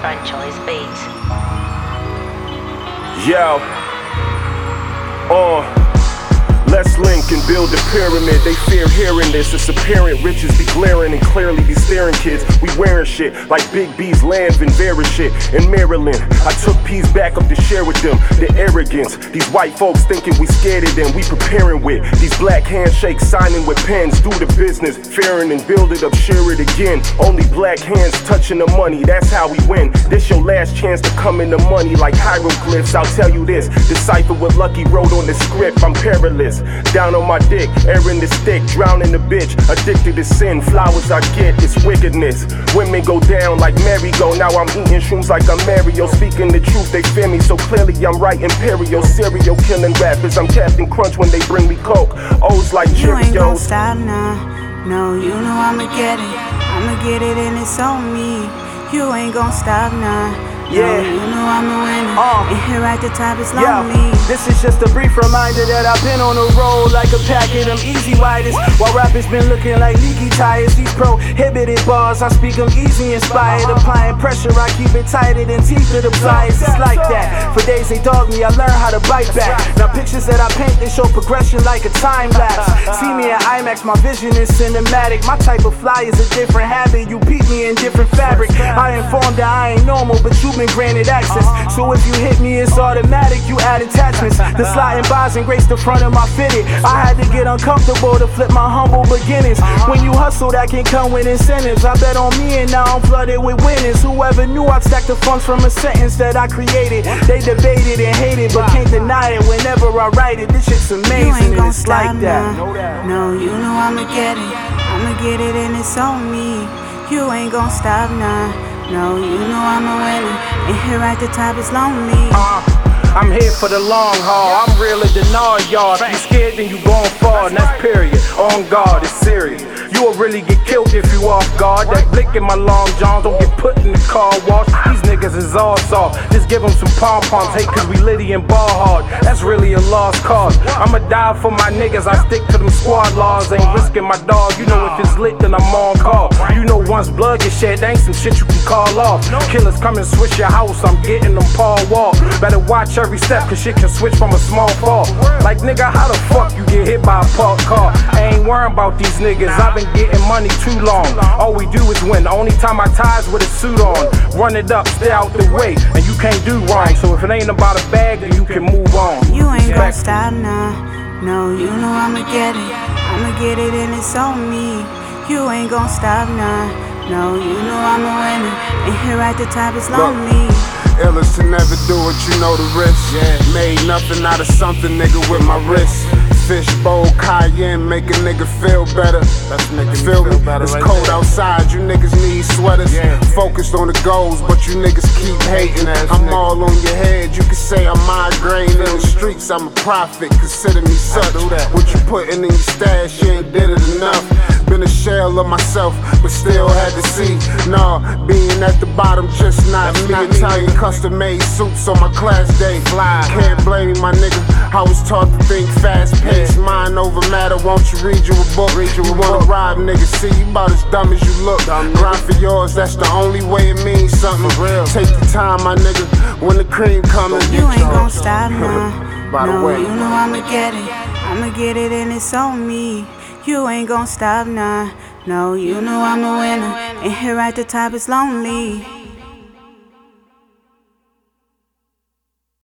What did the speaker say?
Fun Choice Beats. Yo, let's link and build a pyramid. They fear hearing this. It's apparent riches be glaring and clearly be staring kids. We wearing shit like Big B's land and Vera shit in Maryland. I took peace back up to share with them. The arrogance, these white folks thinking we scared of them. We preparing with these black handshakes, signing with pens. Do the business, fearing and build it up, share it again. Only black hands touching the money, that's how we win. This your last chance to come in the money like hieroglyphs. I'll tell you this, decipher what Lucky wrote on the script. I'm perilous, down on my dick, airing the stick, drowning the bitch, addicted to sin. Flowers I get, it's wickedness. Women go down like merry-go. Now I'm eating shrooms like I'm Mario. Speaking the truth, they fear me, so clearly I'm right. Imperial, serial killing rappers. I'm Captain Crunch when they bring me coke. O's like Cheerios. You ain't gon' stop now. No, you know I'ma get it. I'ma get it and it's on me. You ain't gon' stop now. Yeah, you know I'm a winner. And here at the top it's lonely. This is just a brief reminder that I've been on the road like a packet of easy riders. While rappers been looking like leaky tires. These prohibited bars, I speak them easy inspired. Applying pressure, I keep it tighter than teeth of the pliers. It's like that. For days they dog me, I learned how to bite back. Now pictures that I paint, they show progression like a time lapse. See me at IMAX, my vision is cinematic. My type of fly is a different habit. You peep me in different fabric. I informed that I ain't normal, but you been granted access. So if you hit me, it's automatic, you add attachments. The sliding bars and grace the front of my fitted. I had to get uncomfortable to flip my humble beginnings. When you hustle, that can come with incentives. I bet on me and now I'm flooded with winners. Whoever knew I'd stack the funds from a sentence that I created. They debated and hated, but can't deny it. Whenever I write it, this shit's amazing and it's like that. No, you know I'ma get it. I'ma get it and it's on me. You ain't gon' stop now. No, you know I'm a winner, and here at the top it's lonely. I'm here for the long haul, I'm realer than all y'all. If you scared then you gon' fall, and that's period. On guard, it's serious. You will really get killed if you off guard. That blick in my long johns don't get put in the car wash. These niggas is all soft, just give them some pom-poms. Hate cause we litty and ball hard, that's really a lost cause. I'ma die for my niggas, I stick to them squad laws. Ain't risking my dog, you know if it's lit then I'm on call. You know once blood gets shed, there ain't some shit you can call off. Killers come and switch your house, I'm getting them Paul Wall. Better watch every step cause shit can switch from a small fall. Like nigga, how the fuck you get hit by a parked car? I ain't worrying about these niggas, I've been getting money too long. All we do is win, the only time I ties with a suit on. Run it up, stay out the way, and you can't do wrong. So if it ain't about a bag, then you can move on. You ain't gon' stop now. No, you know I'ma get it. I'ma get it and it's on me. You ain't gon' stop now. No, you know I'm a winner, and here at the top it's lonely. Illest to never do it, you know the risk. Made nothing out of something, nigga, with my wrist. Fishbowl cayenne, make a nigga feel better. Feel me? It's cold outside, you niggas need sweaters. Focused on the goals, but you niggas keep hating. I'm all on your head, you can say I'm migraine. In the streets, I'm a prophet, consider me such. What you putting in your stash, you ain't did it enough. Been a shell of myself, but still had to see. Nah, being at the bottom just not me. Italian custom made suits on my class day. Can't blame me, my nigga. I was taught to think fast paced. Mind over matter, won't you read you a book? You wanna rob niggas, see you about as dumb as you look. Grind for yours, that's the only way it means something. Take the time, my nigga, when the cream comes. You ain't gon' stop now. No, you know I'ma get it. I'ma get it and it's on me. You ain't gon' stop now. No, you know I'm a winner, and here at the top it's lonely.